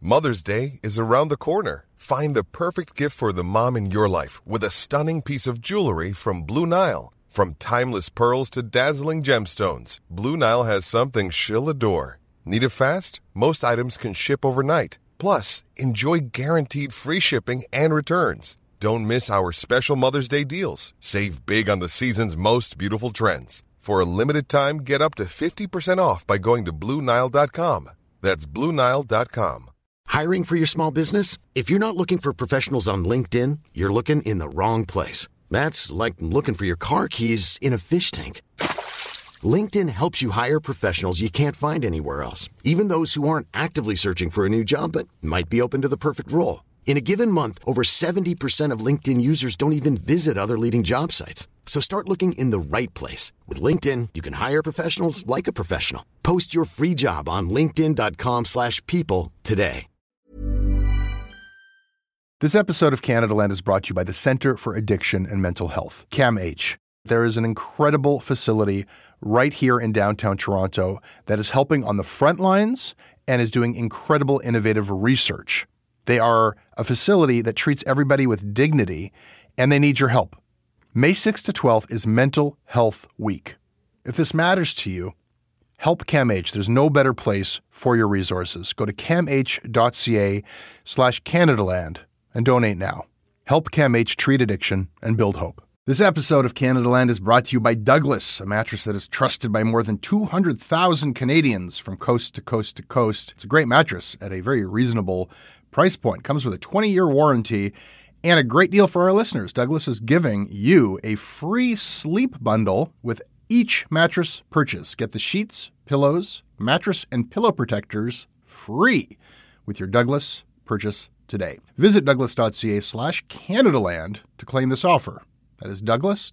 Mother's Day is around the corner. Find the perfect gift for the mom in your life with a stunning piece of jewelry from Blue Nile. From timeless pearls to dazzling gemstones, Blue Nile has something she'll adore. Need it fast? Most items can ship overnight. Plus, enjoy guaranteed free shipping and returns. Don't miss our special Mother's Day deals. Save big on the season's most beautiful trends. For a limited time, get up to 50% off by going to BlueNile.com. That's BlueNile.com. Hiring for your small business? If you're not looking for professionals on LinkedIn, you're looking in the wrong place. That's like looking for your car keys in a fish tank. LinkedIn helps you hire professionals you can't find anywhere else, even those who aren't actively searching for a new job but might be open to the perfect role. In a given month, over 70% of LinkedIn users don't even visit other leading job sites. So start looking in the right place. With LinkedIn, you can hire professionals like a professional. Post your free job on linkedin.com/people today. This episode of Canada Land is brought to you by the Centre for Addiction and Mental Health, CAMH. There is an incredible facility right here in downtown Toronto that is helping on the front lines and is doing incredible innovative research. They are a facility that treats everybody with dignity, and they need your help. May 6th to 12th is Mental Health Week. If this matters to you, help CAMH. There's no better place for your resources. Go to camh.ca/CanadaLand and donate now. Help CAMH treat addiction and build hope. This episode of Canada Land is brought to you by Douglas, a mattress that is trusted by more than 200,000 Canadians from coast to coast to coast. It's a great mattress at a very reasonable price point. Comes with a 20-year warranty and a great deal for our listeners. Douglas is giving you a free sleep bundle with each mattress purchase. Get the sheets, pillows, mattress, and pillow protectors free with your Douglas purchase today. Visit douglas.ca/CanadaLand to claim this offer. That is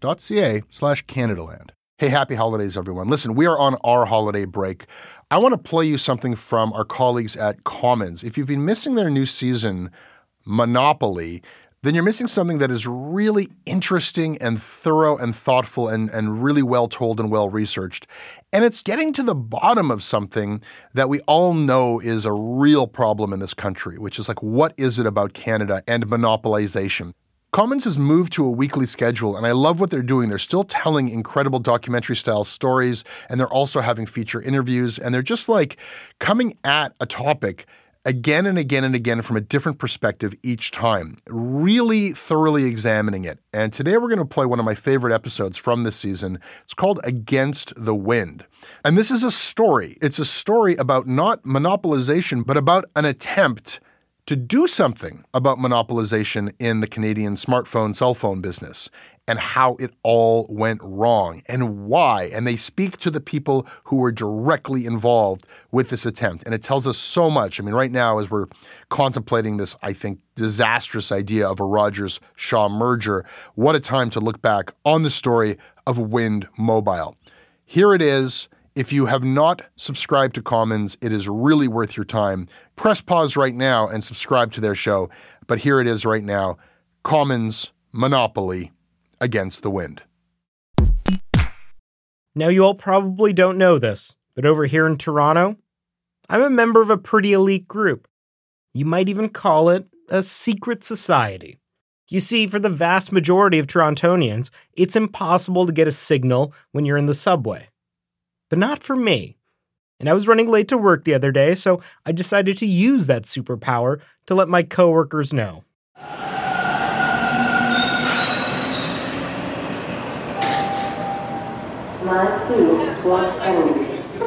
douglas.ca/CanadaLand. Hey, happy holidays, everyone. Listen, we are on our holiday break. I want to play you something from our colleagues at Commons. If you've been missing their new season, Monopoly, then you're missing something that is really interesting and thorough and thoughtful and really well told and well researched. And it's getting to the bottom of something that we all know is a real problem in this country, which is like, what is it about Canada and monopolization? Commons has moved to a weekly schedule, and I love what they're doing. They're still telling incredible documentary-style stories, and they're also having feature interviews, and they're just like coming at a topic again and again and again from a different perspective each time, really thoroughly examining it. And today we're going to play one of my favorite episodes from this season. It's called Against the Wind. And this is a story. It's a story about not monopolization, but about an attempt to do something about monopolization in the Canadian smartphone, cell phone business, and how it all went wrong and why. And they speak to the people who were directly involved with this attempt. And it tells us so much. I mean, right now, as we're contemplating this, I think, disastrous idea of a Rogers-Shaw merger, what a time to look back on the story of Wind Mobile. Here it is. If you have not subscribed to Commons, it is really worth your time. Press pause right now and subscribe to their show. But here it is right now. Commons Monopoly Against the Wind. Now, you all probably don't know this, but over here in Toronto, I'm a member of a pretty elite group. You might even call it a secret society. You see, for the vast majority of Torontonians, it's impossible to get a signal when you're in the subway. But not for me. And I was running late to work the other day, so I decided to use that superpower to let my coworkers know. Line 2, block enemy.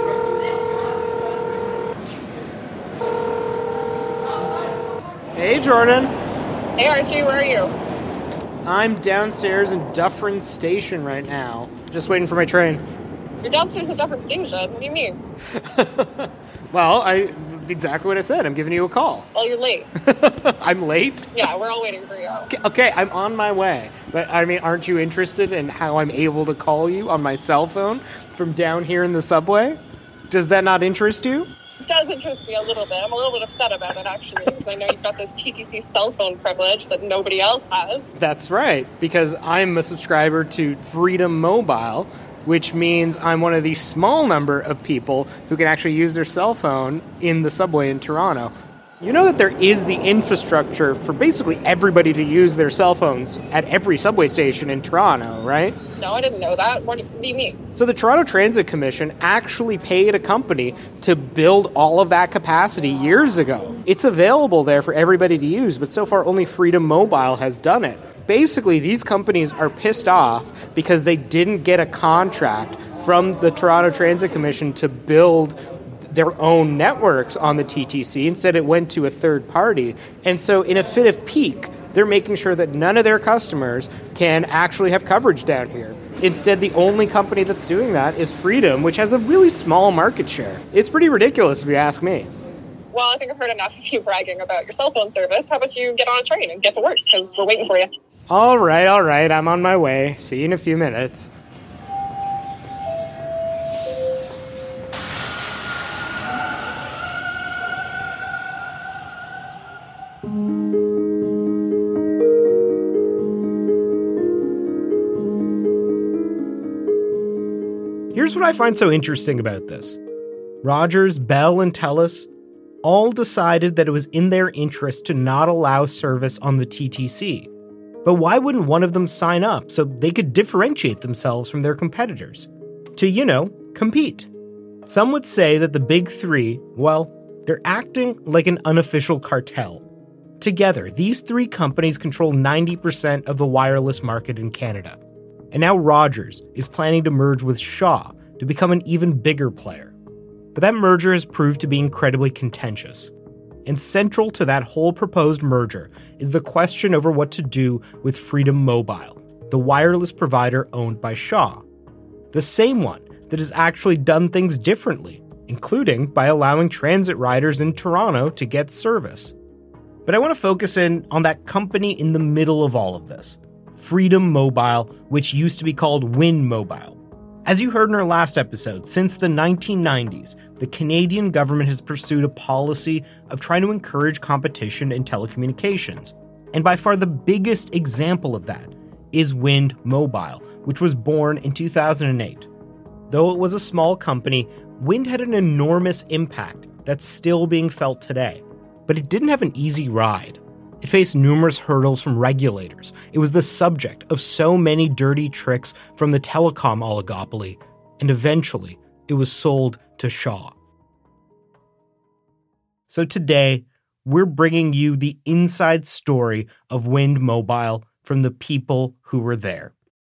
Hey, Jordan. Hey, Archie, where are you? I'm downstairs in Dufferin Station right now, just waiting for my train. You're downstairs at Dufferin Station. What do you mean? Well, exactly what I said. I'm giving you a call. Well, you're late. I'm late? Yeah, we're all waiting for you. Okay, I'm on my way. But, I mean, aren't you interested in how I'm able to call you on my cell phone from down here in the subway? Does that not interest you? It does interest me a little bit. I'm a little bit upset about it, actually, because I know you've got this TTC cell phone privilege that nobody else has. That's right, because I'm a subscriber to Freedom Mobile, which means I'm one of the small number of people who can actually use their cell phone in the subway in Toronto. You know that there is the infrastructure for basically everybody to use their cell phones at every subway station in Toronto, right? No, I didn't know that. What do you mean? So the Toronto Transit Commission actually paid a company to build all of that capacity years ago. It's available there for everybody to use, but so far only Freedom Mobile has done it. Basically, these companies are pissed off because they didn't get a contract from the Toronto Transit Commission to build their own networks on the TTC. Instead, it went to a third party. And so in a fit of pique, they're making sure that none of their customers can actually have coverage down here. Instead, the only company that's doing that is Freedom, which has a really small market share. It's pretty ridiculous if you ask me. Well, I think I've heard enough of you bragging about your cell phone service. How about you get on a train and get to work, because we're waiting for you. All right, I'm on my way. See you in a few minutes. Here's what I find so interesting about this. Rogers, Bell, and TELUS all decided that it was in their interest to not allow service on the TTC. But why wouldn't one of them sign up so they could differentiate themselves from their competitors? To, compete. Some would say that the big three, well, they're acting like an unofficial cartel. Together, these three companies control 90% of the wireless market in Canada. And now Rogers is planning to merge with Shaw to become an even bigger player. But that merger has proved to be incredibly contentious. And central to that whole proposed merger is the question over what to do with Freedom Mobile, the wireless provider owned by Shaw. The same one that has actually done things differently, including by allowing transit riders in Toronto to get service. But I want to focus in on that company in the middle of all of this, Freedom Mobile, which used to be called Wind Mobile. As you heard in our last episode, since the 1990s, the Canadian government has pursued a policy of trying to encourage competition in telecommunications. And by far the biggest example of that is Wind Mobile, which was born in 2008. Though it was a small company, Wind had an enormous impact that's still being felt today. But it didn't have an easy ride. It faced numerous hurdles from regulators. It was the subject of so many dirty tricks from the telecom oligopoly, and eventually it was sold to Shaw. So today, we're bringing you the inside story of Wind Mobile from the people who were there.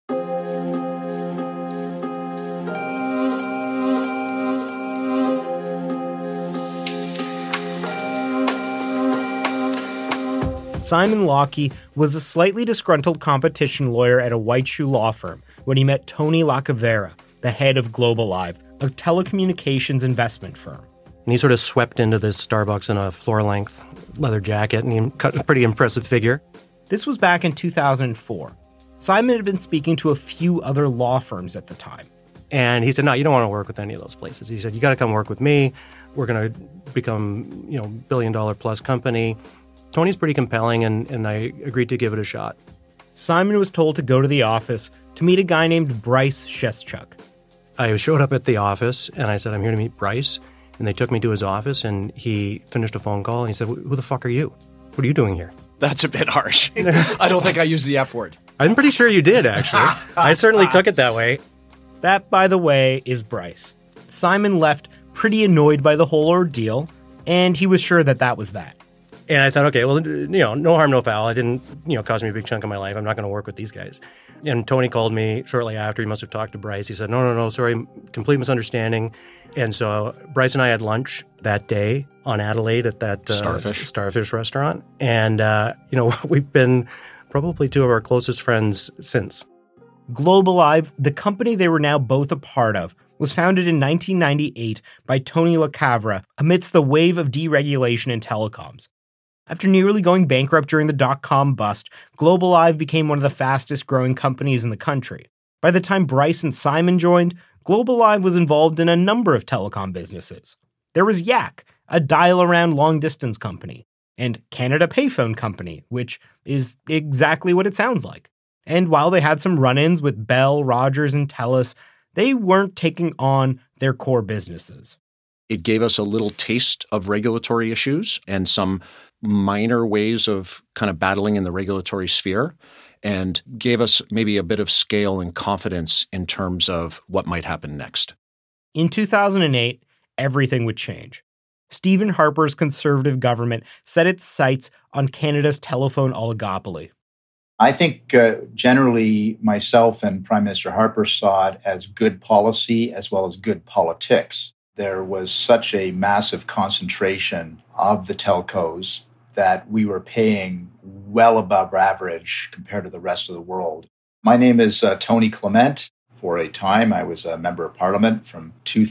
Simon Lockey was a slightly disgruntled competition lawyer at a white shoe law firm when he met Tony Lacavera, the head of Globalive, a telecommunications investment firm. And he sort of swept into this Starbucks in a floor-length leather jacket, and he cut a pretty impressive figure. This was back in 2004. Simon had been speaking to a few other law firms at the time. And he said, no, you don't want to work with any of those places. He said, you got to come work with me. We're going to become, billion-dollar-plus company. Tony's pretty compelling, and I agreed to give it a shot. Simon was told to go to the office to meet a guy named Bryce Sheschuk. I showed up at the office, and I said, I'm here to meet Bryce. And they took me to his office, and he finished a phone call, and he said, who the fuck are you? What are you doing here? That's a bit harsh. I don't think I used the F word. I'm pretty sure you did, actually. I certainly took it that way. That, by the way, is Bryce. Simon left pretty annoyed by the whole ordeal, and he was sure that was that. And I thought, okay, well, no harm, no foul. It didn't, cost me a big chunk of my life. I'm not going to work with these guys. And Tony called me shortly after. He must have talked to Bryce. He said, no, sorry, complete misunderstanding. And so Bryce and I had lunch that day on Adelaide at that Starfish restaurant. And, we've been probably two of our closest friends since. Globalive, the company they were now both a part of, was founded in 1998 by Tony Lacavera amidst the wave of deregulation in telecoms. After nearly going bankrupt during the dot-com bust, Globalive became one of the fastest-growing companies in the country. By the time Bryce and Simon joined, Globalive was involved in a number of telecom businesses. There was Yak, a dial-around long-distance company, and Canada Payphone Company, which is exactly what it sounds like. And while they had some run-ins with Bell, Rogers, and TELUS, they weren't taking on their core businesses. It gave us a little taste of regulatory issues and some minor ways of kind of battling in the regulatory sphere, and gave us maybe a bit of scale and confidence in terms of what might happen next. In 2008, everything would change. Stephen Harper's Conservative government set its sights on Canada's telephone oligopoly. I think generally myself and Prime Minister Harper saw it as good policy as well as good politics. There was such a massive concentration of the telcos that we were paying well above average compared to the rest of the world. My name is Tony Clement. For a time, I was a member of Parliament from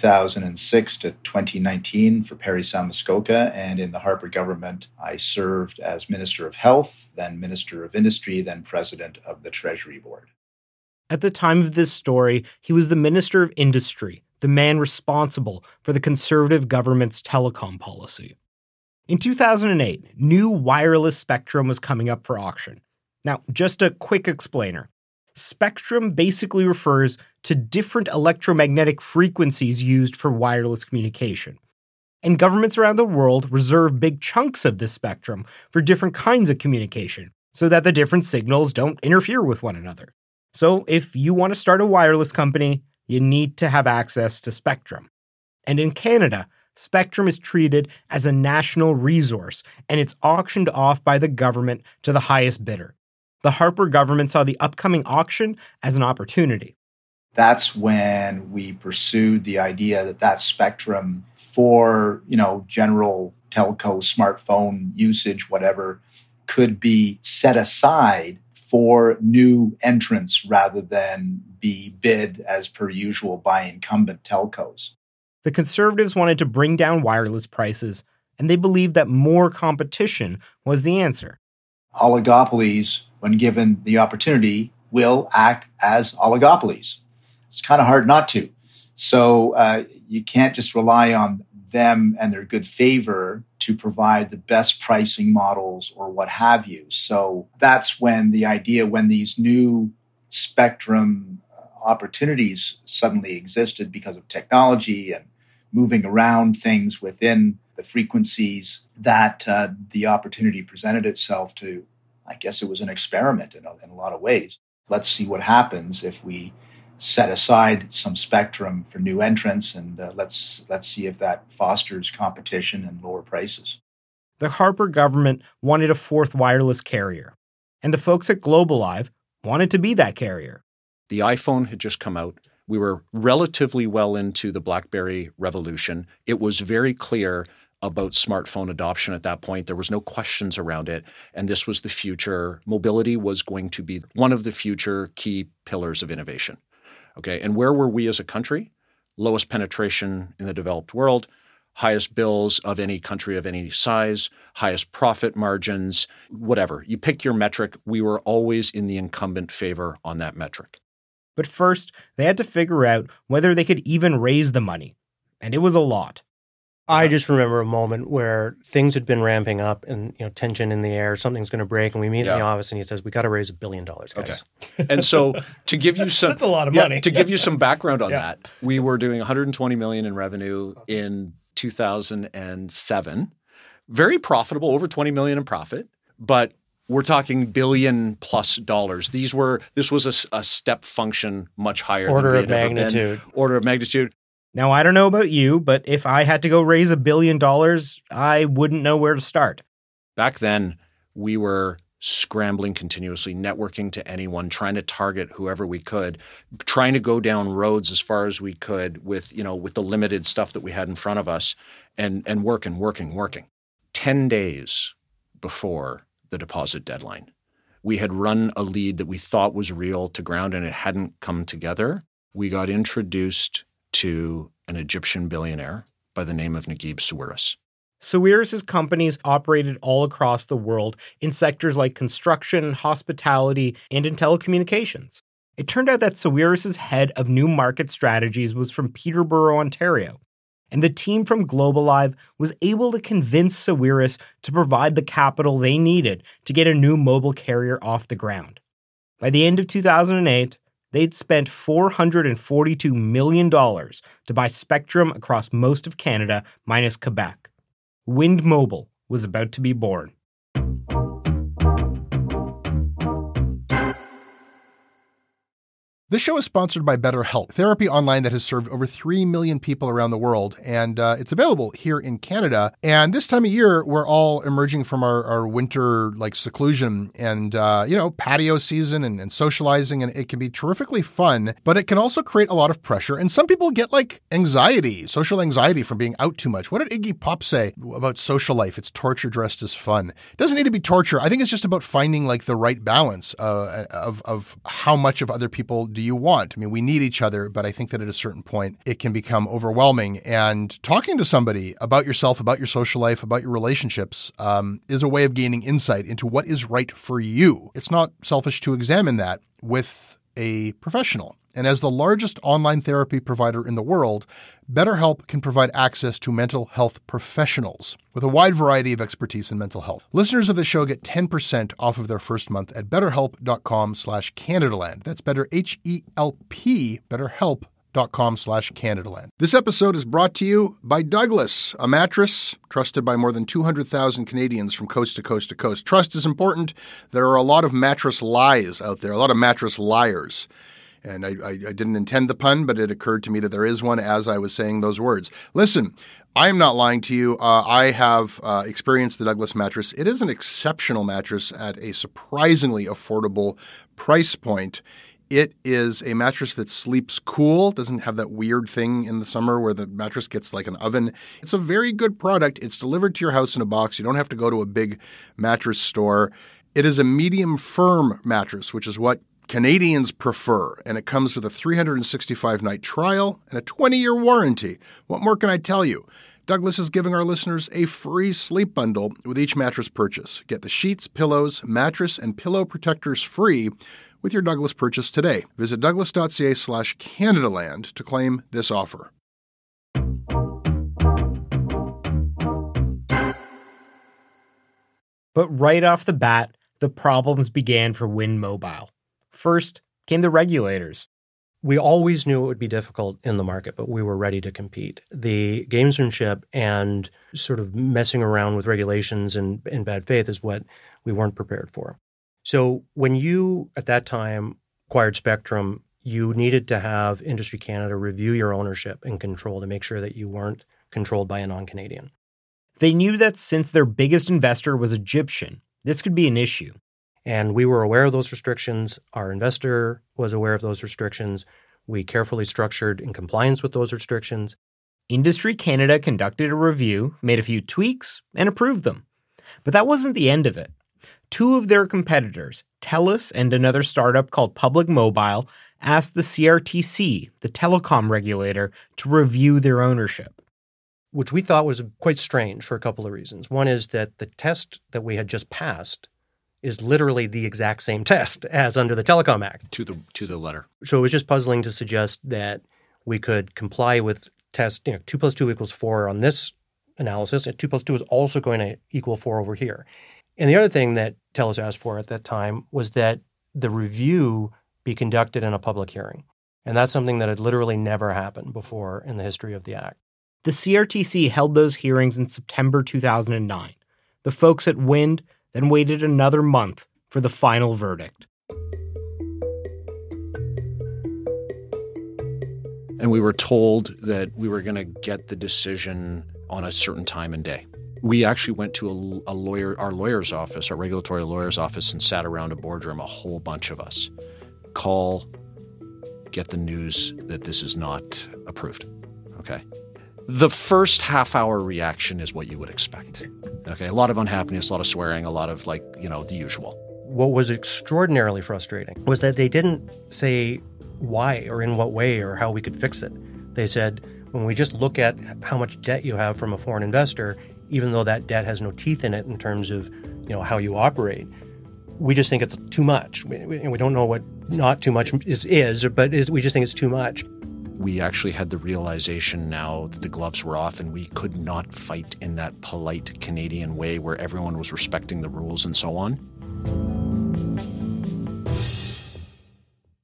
2006 to 2019 for Parry Sound Muskoka, and in the Harper government, I served as Minister of Health, then Minister of Industry, then President of the Treasury Board. At the time of this story, he was the Minister of Industry, the man responsible for the Conservative government's telecom policy. In 2008, new wireless spectrum was coming up for auction. Now, just a quick explainer. Spectrum basically refers to different electromagnetic frequencies used for wireless communication. And governments around the world reserve big chunks of this spectrum for different kinds of communication, so that the different signals don't interfere with one another. So if you want to start a wireless company, you need to have access to spectrum. And in Canada, spectrum is treated as a national resource, and it's auctioned off by the government to the highest bidder. The Harper government saw the upcoming auction as an opportunity. That's when we pursued the idea that that spectrum for, general telco, smartphone usage, whatever, could be set aside for new entrants rather than be bid as per usual by incumbent telcos. The Conservatives wanted to bring down wireless prices, and they believed that more competition was the answer. Oligopolies, when given the opportunity, will act as oligopolies. It's kind of hard not to. So you can't just rely on them and their good favor to provide the best pricing models or what have you. So that's when when these new spectrum opportunities suddenly existed because of technology and moving around things within the frequencies, that the opportunity presented itself to, I guess it was an experiment in a lot of ways. Let's see what happens if we set aside some spectrum for new entrants, and let's see if that fosters competition and lower prices. The Harper government wanted a fourth wireless carrier, and the folks at GlobalLive wanted to be that carrier. The iPhone had just come out. We were relatively well into the BlackBerry revolution. It was very clear about smartphone adoption at that point. There was no questions around it. And this was the future. Mobility was going to be one of the future key pillars of innovation. Okay. And where were we as a country? Lowest penetration in the developed world, highest bills of any country of any size, highest profit margins, whatever. You pick your metric. We were always in the incumbent favor on that metric. But first, they had to figure out whether they could even raise the money. And it was a lot. I just remember a moment where things had been ramping up and, tension in the air, something's going to break, and we meet in the office and he says, we got to raise $1 billion, guys. Okay. And so to give you some... That's a lot of money. To give you some background on that, we were doing $120 million in revenue in 2007. Very profitable, over $20 million in profit, but we're talking $1 billion+ dollars. This was a step function much higher Order than of magnitude. Order of magnitude. Now, I don't know about you, but if I had to go raise $1 billion, I wouldn't know where to start. Back then, we were scrambling continuously, networking to anyone, trying to target whoever we could, trying to go down roads as far as we could with the limited stuff that we had in front of us, and working. 10 days before the deposit deadline, we had run a lead that we thought was real to ground, and it hadn't come together. We got introduced to an Egyptian billionaire by the name of Naguib Sawiris. Sawiris' companies operated all across the world in sectors like construction, hospitality, and in telecommunications. It turned out that Sawiris' head of new market strategies was from Peterborough, Ontario, and the team from GlobalLive was able to convince Sawiris to provide the capital they needed to get a new mobile carrier off the ground. By the end of 2008, they'd spent $442 million to buy spectrum across most of Canada minus Quebec. Wind Mobile was about to be born. This show is sponsored by BetterHelp, therapy online that has served over 3 million people around the world, and it's available here in Canada. And this time of year, we're all emerging from our winter seclusion and patio season and socializing, and it can be terrifically fun, but it can also create a lot of pressure. And some people get anxiety, social anxiety from being out too much. What did Iggy Pop say about social life? It's torture dressed as fun. It doesn't need to be torture. I think it's just about finding the right balance of how much of other people do you want. I mean, we need each other, but I think that at a certain point, it can become overwhelming. And talking to somebody about yourself, about your social life, about your relationships is a way of gaining insight into what is right for you. It's not selfish to examine that with a professional. And as the largest online therapy provider in the world, BetterHelp can provide access to mental health professionals with a wide variety of expertise in mental health. Listeners of the show get 10% off of their first month at betterhelp.com/CanadaLand. That's better, H-E-L-P, betterhelp.com/CanadaLand. This episode is brought to you by Douglas, a mattress trusted by more than 200,000 Canadians from coast to coast to coast. Trust is important. There are a lot of mattress lies out there, a lot of mattress liars. And I didn't intend the pun, but it occurred to me that there is one as I was saying those words. Listen, I am not lying to you. I have experienced the Douglas mattress. It is an exceptional mattress at a surprisingly affordable price point. It is a mattress that sleeps cool, doesn't have that weird thing in the summer where the mattress gets like an oven. It's a very good product. It's delivered to your house in a box. You don't have to go to a big mattress store. It is a medium firm mattress, which is what Canadians prefer, and it comes with a 365-night trial and a 20-year warranty. What more can I tell you? Douglas is giving our listeners a free sleep bundle with each mattress purchase. Get the sheets, pillows, mattress, and pillow protectors free with your Douglas purchase today. Visit douglas.ca/CanadaLand to claim this offer. But right off the bat, the problems began for Wind Mobile. First came the regulators. We always knew it would be difficult in the market, but we were ready to compete. The gamesmanship and sort of messing around with regulations and in bad faith is what we weren't prepared for. So when you, at that time, acquired Spectrum, you needed to have Industry Canada review your ownership and control to make sure that you weren't controlled by a non-Canadian. They knew that since their biggest investor was Egyptian, this could be an issue. And we were aware of those restrictions. Our investor was aware of those restrictions. We carefully structured in compliance with those restrictions. Industry Canada conducted a review, made a few tweaks, and approved them. But that wasn't the end of it. Two of their competitors, TELUS and another startup called Public Mobile, asked the CRTC, the telecom regulator, to review their ownership. Which we thought was quite strange for a couple of reasons. One is that the test that we had just passed is literally the exact same test as under the Telecom Act. To the letter. So it was just puzzling to suggest that we could comply with test 2 + 2 = 4 on this analysis, and 2 + 2 is also going to equal 4 over here. And the other thing that TELUS asked for at that time was that the review be conducted in a public hearing. And that's something that had literally never happened before in the history of the Act. The CRTC held those hearings in September 2009. The folks at Wind then waited another month for the final verdict. And we were told that we were going to get the decision on a certain time and day. We actually went to our lawyer's office, our regulatory lawyer's office, and sat around a boardroom, a whole bunch of us. Get the news that this is not approved. Okay. The first half-hour reaction is what you would expect. Okay, a lot of unhappiness, a lot of swearing, a lot of the usual. What was extraordinarily frustrating was that they didn't say why or in what way or how we could fix it. They said, when we just look at how much debt you have from a foreign investor, even though that debt has no teeth in it in terms of how you operate, we just think it's too much. We don't know what not too much is, but we just think it's too much. We actually had the realization now that the gloves were off and we could not fight in that polite Canadian way where everyone was respecting the rules and so on.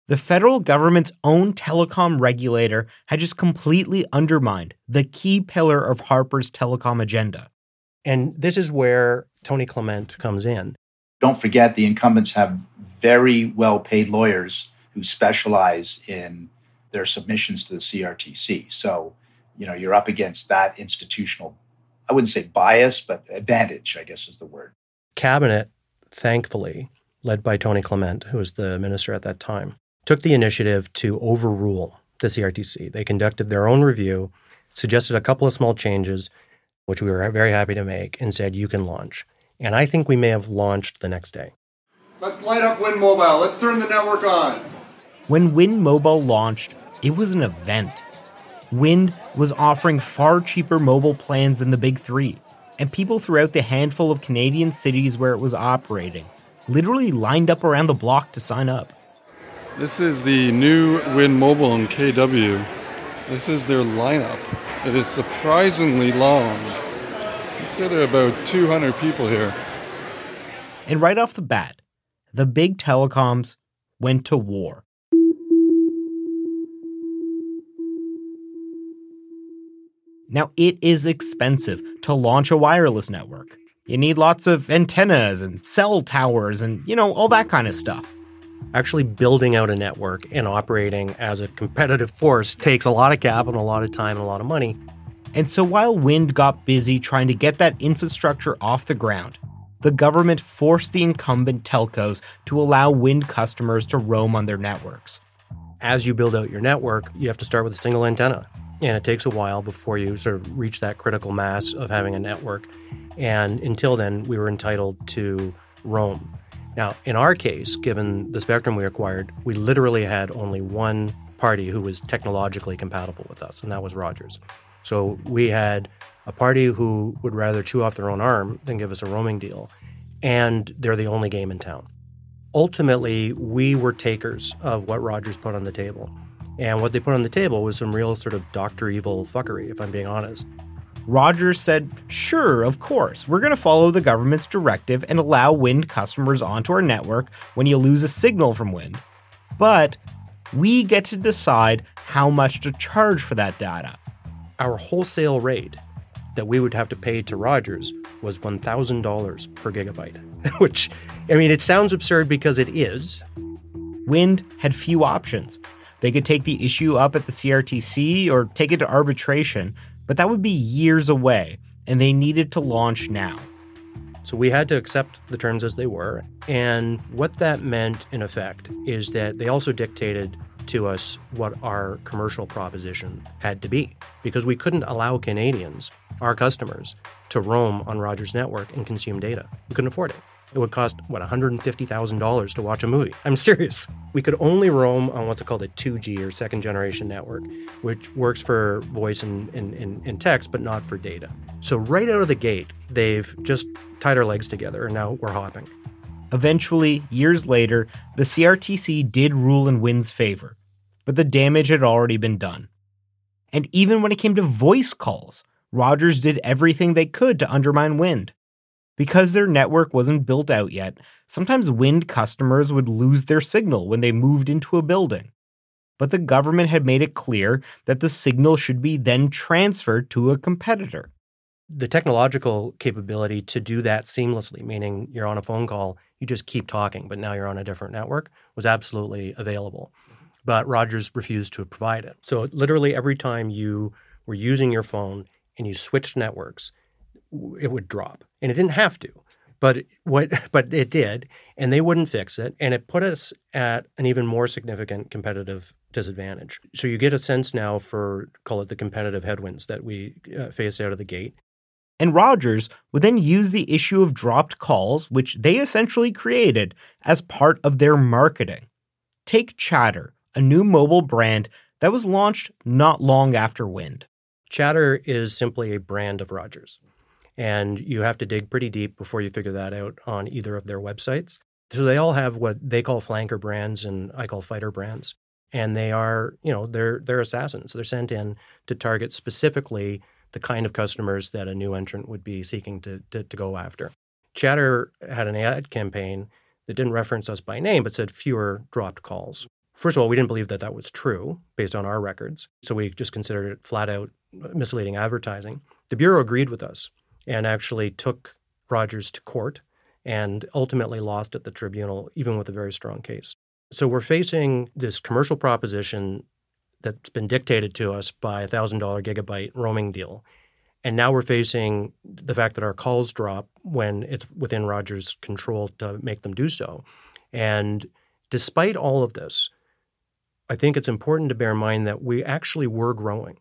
The federal government's own telecom regulator had just completely undermined the key pillar of Harper's telecom agenda. And this is where Tony Clement comes in. Don't forget, the incumbents have very well-paid lawyers who specialize in their submissions to the CRTC. So, you're up against that institutional, I wouldn't say bias, but advantage, I guess is the word. Cabinet, thankfully, led by Tony Clement, who was the minister at that time, took the initiative to overrule the CRTC. They conducted their own review, suggested a couple of small changes, which we were very happy to make, and said, you can launch. And I think we may have launched the next day. Let's light up Wind Mobile. Let's turn the network on. When Wind Mobile launched, it was an event. Wind was offering far cheaper mobile plans than the big three, and people throughout the handful of Canadian cities where it was operating literally lined up around the block to sign up. This is the new Wind Mobile in KW. This is their lineup. It is surprisingly long. I'd say there are about 200 people here. And right off the bat, the big telecoms went to war. Now, it is expensive to launch a wireless network. You need lots of antennas and cell towers and, all that kind of stuff. Actually building out a network and operating as a competitive force takes a lot of capital, a lot of time, and a lot of money. And so while Wind got busy trying to get that infrastructure off the ground, the government forced the incumbent telcos to allow Wind customers to roam on their networks. As you build out your network, you have to start with a single antenna. And it takes a while before you sort of reach that critical mass of having a network. And until then, we were entitled to roam. Now, in our case, given the spectrum we acquired, we literally had only one party who was technologically compatible with us, and that was Rogers. So we had a party who would rather chew off their own arm than give us a roaming deal, and they're the only game in town. Ultimately, we were takers of what Rogers put on the table. And what they put on the table was some real sort of Dr. Evil fuckery, if I'm being honest. Rogers said, sure, of course, we're going to follow the government's directive and allow Wind customers onto our network when you lose a signal from Wind. But we get to decide how much to charge for that data. Our wholesale rate that we would have to pay to Rogers was $1,000 per gigabyte, which, it sounds absurd because it is. Wind had few options. They could take the issue up at the CRTC or take it to arbitration, but that would be years away, and they needed to launch now. So we had to accept the terms as they were, and what that meant, in effect, is that they also dictated to us what our commercial proposition had to be, because we couldn't allow Canadians, our customers, to roam on Rogers' network and consume data. We couldn't afford it. It would cost, $150,000 to watch a movie. I'm serious. We could only roam on what's called a 2G or second generation network, which works for voice and text, but not for data. So right out of the gate, they've just tied our legs together, and now we're hopping. Eventually, years later, the CRTC did rule in Wind's favor, but the damage had already been done. And even when it came to voice calls, Rogers did everything they could to undermine Wind. Because their network wasn't built out yet, sometimes Wind customers would lose their signal when they moved into a building. But the government had made it clear that the signal should be then transferred to a competitor. The technological capability to do that seamlessly, meaning you're on a phone call, you just keep talking, but now you're on a different network, was absolutely available. But Rogers refused to provide it. So literally every time you were using your phone and you switched networks, it would drop. And it didn't have to, but it did, and they wouldn't fix it, and it put us at an even more significant competitive disadvantage. So you get a sense now for, call it the competitive headwinds that we face out of the gate. And Rogers would then use the issue of dropped calls, which they essentially created, as part of their marketing. Take Chatter, a new mobile brand that was launched not long after Wind. Chatter is simply a brand of Rogers. And you have to dig pretty deep before you figure that out on either of their websites. So they all have what they call flanker brands and I call fighter brands. And they are, they're assassins. They're sent in to target specifically the kind of customers that a new entrant would be seeking to go after. Chatter had an ad campaign that didn't reference us by name, but said fewer dropped calls. First of all, we didn't believe that that was true based on our records. So we just considered it flat out misleading advertising. The Bureau agreed with us and actually took Rogers to court and ultimately lost at the tribunal, even with a very strong case. So we're facing this commercial proposition that's been dictated to us by a $1,000 gigabyte roaming deal. And now we're facing the fact that our calls drop when it's within Rogers' control to make them do so. And despite all of this, I think it's important to bear in mind that we actually were growing.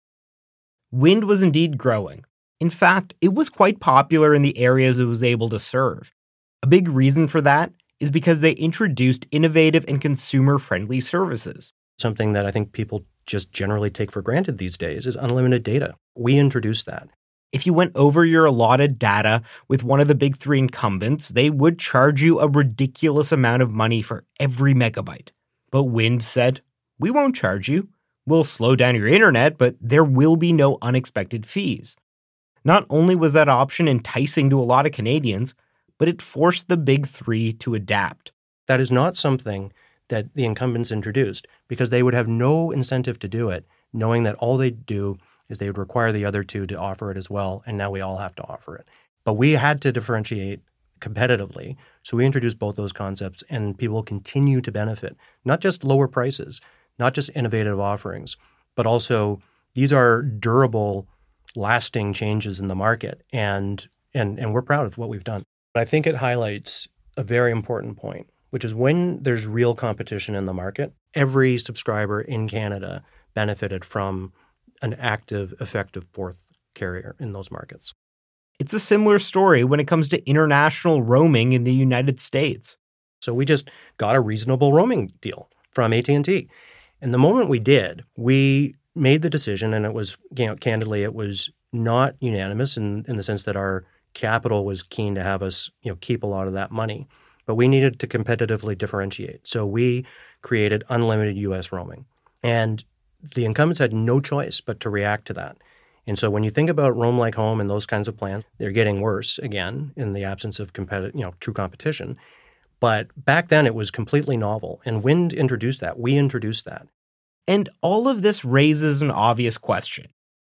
Wind was indeed growing. In fact, it was quite popular in the areas it was able to serve. A big reason for that is because they introduced innovative and consumer-friendly services. Something that I think people just generally take for granted these days is unlimited data. We introduced that. If you went over your allotted data with one of the big three incumbents, they would charge you a ridiculous amount of money for every megabyte. But Wind said, we won't charge you. We'll slow down your internet, but there will be no unexpected fees. Not only was that option enticing to a lot of Canadians, but it forced the big three to adapt. That is not something that the incumbents introduced because they would have no incentive to do it, knowing that all they'd do is they would require the other two to offer it as well, and now we all have to offer it. But we had to differentiate competitively, so we introduced both those concepts, and people continue to benefit. Not just lower prices, not just innovative offerings, but also these are durable, lasting changes in the market, and we're proud of what we've done. I think it highlights a very important point, which is when there's real competition in the market, every subscriber in Canada benefited from an active, effective fourth carrier in those markets. It's a similar story when it comes to international roaming in the United States. So we just got a reasonable roaming deal from AT&T. And the moment we did, we made the decision, and it was, candidly, it was not unanimous in the sense that our capital was keen to have us, keep a lot of that money. But we needed to competitively differentiate. So we created unlimited U.S. roaming. And the incumbents had no choice but to react to that. And so when you think about Roam Like Home and those kinds of plans, they're getting worse again in the absence of true competition. But back then it was completely novel. And Wind introduced that. We introduced that. And all of this raises an obvious question.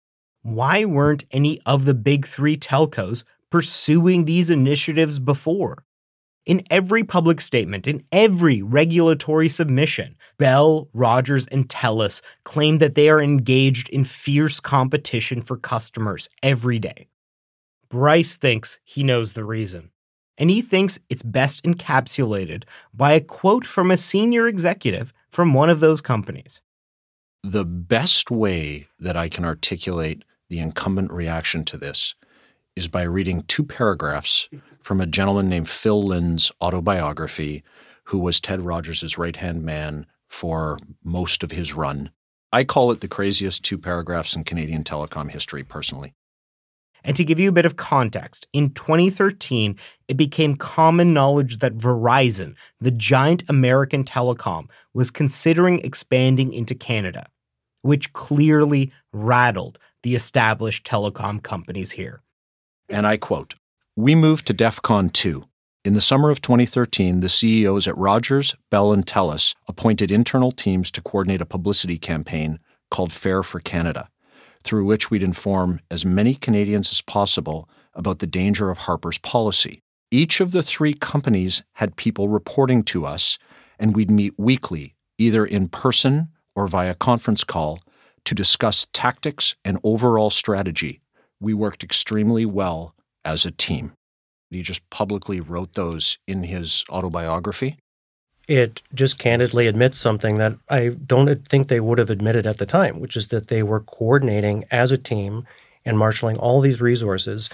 Why weren't any of the big three telcos pursuing these initiatives before? In every public statement, in every regulatory submission, Bell, Rogers, and TELUS claim that they are engaged in fierce competition for customers every day. Bryce thinks he knows the reason, and he thinks it's best encapsulated by a quote from a senior executive from one of those companies. The best way that I can articulate the incumbent reaction to this is by reading 2 paragraphs from a gentleman named Phil Lynn's autobiography, who was Ted Rogers' right-hand man for most of his run. I call it the craziest 2 paragraphs in Canadian telecom history, personally. And to give you a bit of context, in 2013, it became common knowledge that Verizon, the giant American telecom, was considering expanding into Canada, which clearly rattled the established telecom companies here. And I quote, "We moved to DEFCON 2. In the summer of 2013, the CEOs at Rogers, Bell, and TELUS appointed internal teams to coordinate a publicity campaign called Fair for Canada, through which we'd inform as many Canadians as possible about the danger of Harper's policy. Each of the 3 companies had people reporting to us, and we'd meet weekly, either in person or via conference call, to discuss tactics and overall strategy. We worked extremely well as a team." He just publicly wrote those in his autobiography. It just candidly admits something that I don't think they would have admitted at the time, which is that they were coordinating as a team and marshaling all these resources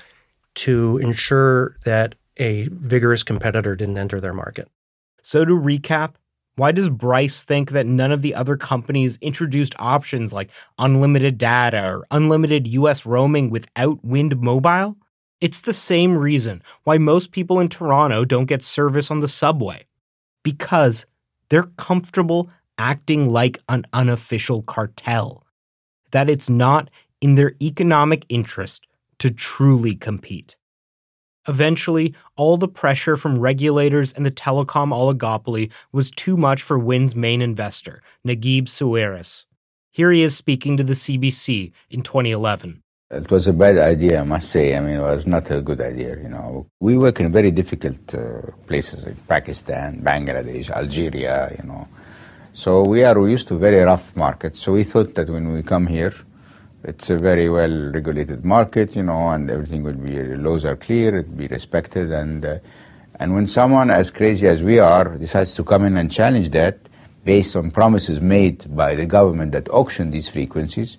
to ensure that a vigorous competitor didn't enter their market. So to recap, why does Bryce think that none of the other companies introduced options like unlimited data or unlimited U.S. roaming without Wind Mobile? It's the same reason why most people in Toronto don't get service on the subway. Because they're comfortable acting like an unofficial cartel. That it's not in their economic interest to truly compete. Eventually, all the pressure from regulators and the telecom oligopoly was too much for Wind's main investor, Naguib Sawiris. Here he is speaking to the CBC in 2011. It was a bad idea, I must say. I mean, it was not a good idea, you know. We work in very difficult places like Pakistan, Bangladesh, Algeria, you know. So we are used to very rough markets. So we thought that when we come here, it's a very well-regulated market, you know, and everything would be, laws are clear, it would be respected. And when someone as crazy as we are decides to come in and challenge that based on promises made by the government that auctioned these frequencies,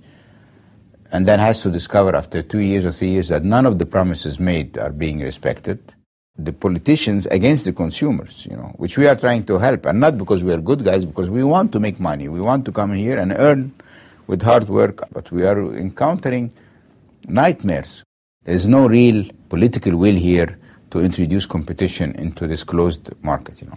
and then has to discover after 2 years or 3 years that none of the promises made are being respected, the politicians against the consumers, you know, which we are trying to help, and not because we are good guys, because we want to make money. We want to come here and earn with hard work, but we are encountering nightmares. There's no real political will here to introduce competition into this closed market, you know.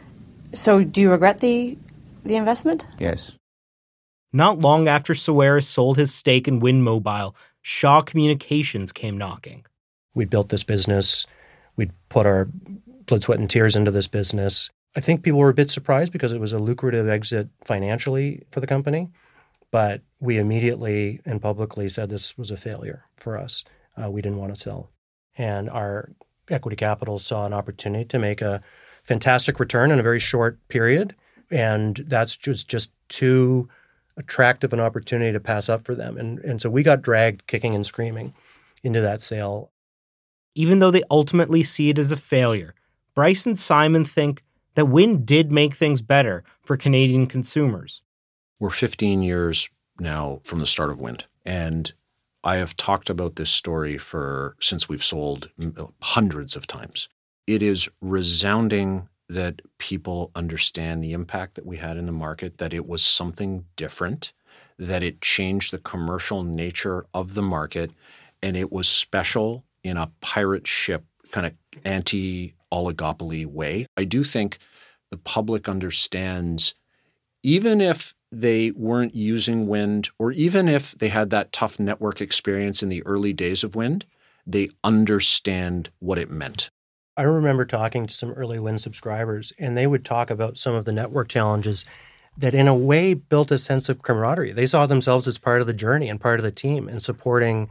So do you regret the investment? Yes. Not long after Sawiris sold his stake in Wind Mobile, Shaw Communications came knocking. We'd built this business. We'd put our blood, sweat, and tears into this business. I think people were a bit surprised because it was a lucrative exit financially for the company. But we immediately and publicly said this was a failure for us. We didn't want to sell. And our equity capital saw an opportunity to make a fantastic return in a very short period. And that's just too attractive an opportunity to pass up for them. And so we got dragged kicking and screaming into that sale. Even though they ultimately see it as a failure, Bryce and Simon think that Wind did make things better for Canadian consumers. We're 15 years now from the start of Wind, and I have talked about this story since we've sold hundreds of times. It is resounding that people understand the impact that we had in the market, that it was something different, that it changed the commercial nature of the market, and it was special in a pirate ship kind of anti-oligopoly way. I do think the public understands, even if they weren't using Wind, or even if they had that tough network experience in the early days of Wind, they understand what it meant. I remember talking to some early Wind subscribers, and they would talk about some of the network challenges that in a way built a sense of camaraderie. They saw themselves as part of the journey and part of the team and supporting,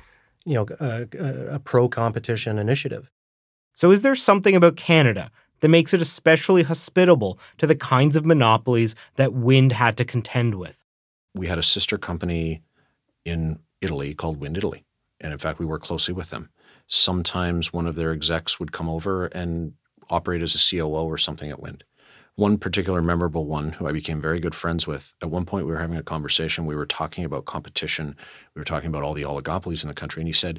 a pro-competition initiative. So is there something about Canada that makes it especially hospitable to the kinds of monopolies that Wind had to contend with? We had a sister company in Italy called Wind Italy. And in fact, we worked closely with them. Sometimes one of their execs would come over and operate as a COO or something at Wind. One particular memorable one who I became very good friends with, at one point we were having a conversation, we were talking about competition, we were talking about all the oligopolies in the country, and he said,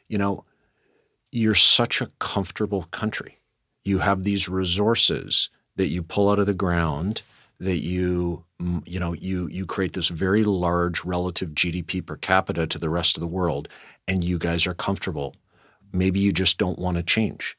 you're such a comfortable country. You have these resources that you pull out of the ground, that you create this very large relative GDP per capita to the rest of the world, and you guys are comfortable. Maybe you just don't want to change.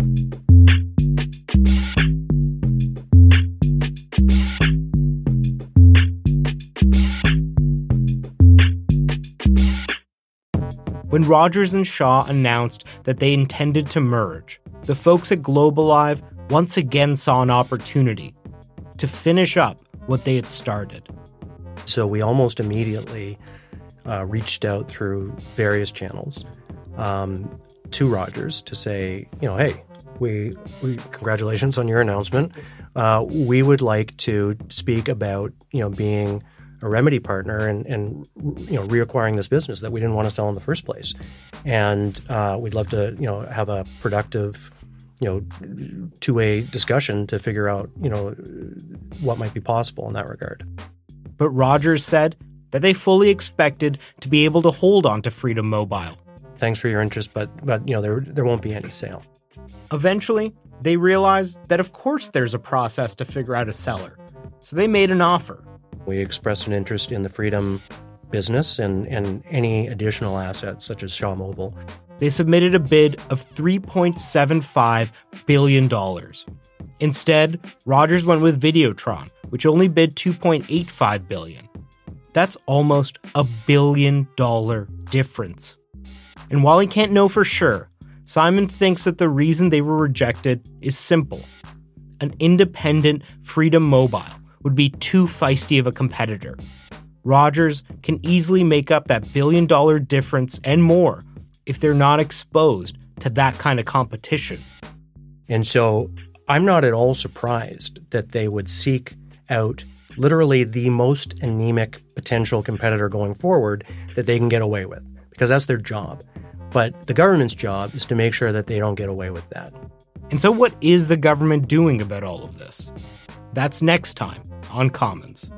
When Rogers and Shaw announced that they intended to merge, the folks at Globalive once again saw an opportunity to finish up what they had started. So we almost immediately reached out through various channels to Rogers to say, hey, we congratulations on your announcement. We would like to speak about, being a remedy partner and reacquiring this business that we didn't want to sell in the first place. And we'd love to, have a productive, two-way discussion to figure out, what might be possible in that regard. But Rogers said that they fully expected to be able to hold on to Freedom Mobile. Thanks for your interest, but there won't be any sale. Eventually, they realized that of course there's a process to figure out a seller. So they made an offer. We expressed an interest in the Freedom business and any additional assets such as Shaw Mobile. They submitted a bid of $3.75 billion. Instead, Rogers went with Videotron, which only bid $2.85 billion. That's almost $1 billion difference. And while he can't know for sure, Simon thinks that the reason they were rejected is simple. An independent Freedom Mobile would be too feisty of a competitor. Rogers can easily make up that billion-dollar difference and more if they're not exposed to that kind of competition. And so I'm not at all surprised that they would seek out literally the most anemic potential competitor going forward that they can get away with, because that's their job. But the government's job is to make sure that they don't get away with that. And so what is the government doing about all of this? That's next time on Commons.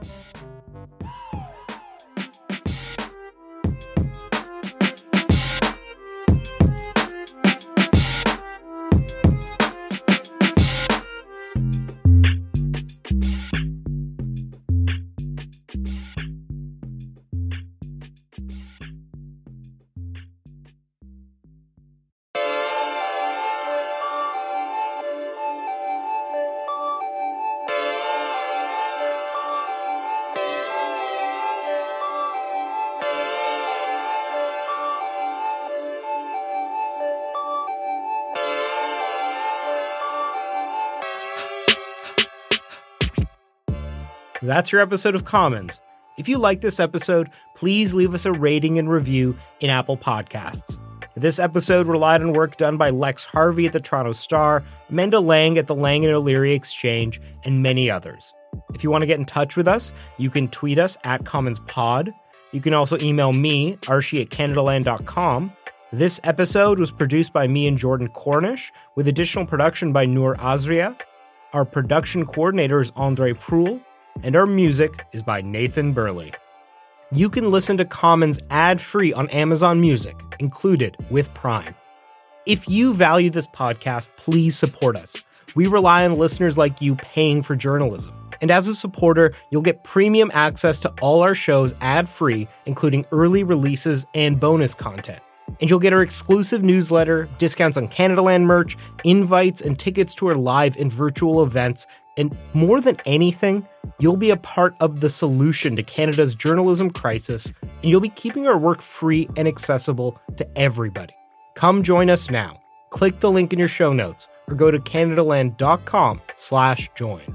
That's your episode of Commons. If you like this episode, please leave us a rating and review in Apple Podcasts. This episode relied on work done by Lex Harvey at the Toronto Star, Amanda Lang at the Lang & O'Leary Exchange, and many others. If you want to get in touch with us, you can tweet us at CommonsPod. You can also email me, archie@canadaland.com. This episode was produced by me and Jordan Cornish, with additional production by Noor Azria. Our production coordinator is Andre Proul. And our music is by Nathan Burley. You can listen to Commons ad-free on Amazon Music, included with Prime. If you value this podcast, please support us. We rely on listeners like you paying for journalism. And as a supporter, you'll get premium access to all our shows ad-free, including early releases and bonus content. And you'll get our exclusive newsletter, discounts on Canadaland merch, invites and tickets to our live and virtual events, and more than anything, you'll be a part of the solution to Canada's journalism crisis, and you'll be keeping our work free and accessible to everybody. Come join us now. Click the link in your show notes or go to canadaland.com/join.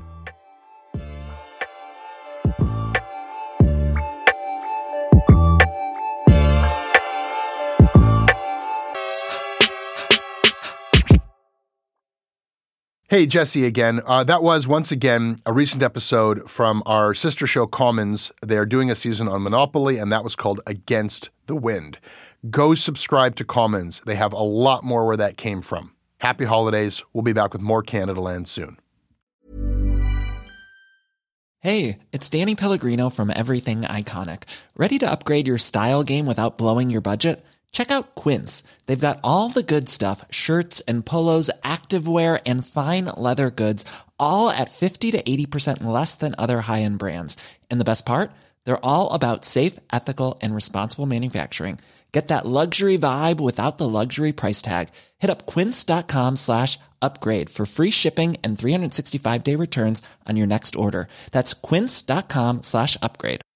Hey, Jesse again. That was, once again, a recent episode from our sister show, Commons. They're doing a season on Monopoly, and that was called Against the Wind. Go subscribe to Commons. They have a lot more where that came from. Happy holidays. We'll be back with more Canadaland soon. Hey, it's Danny Pellegrino from Everything Iconic. Ready to upgrade your style game without blowing your budget? Check out Quince. They've got all the good stuff, shirts and polos, activewear, and fine leather goods, all at 50 to 80% less than other high-end brands. And the best part? They're all about safe, ethical, and responsible manufacturing. Get that luxury vibe without the luxury price tag. Hit up quince.com/upgrade for free shipping and 365-day returns on your next order. That's quince.com/upgrade.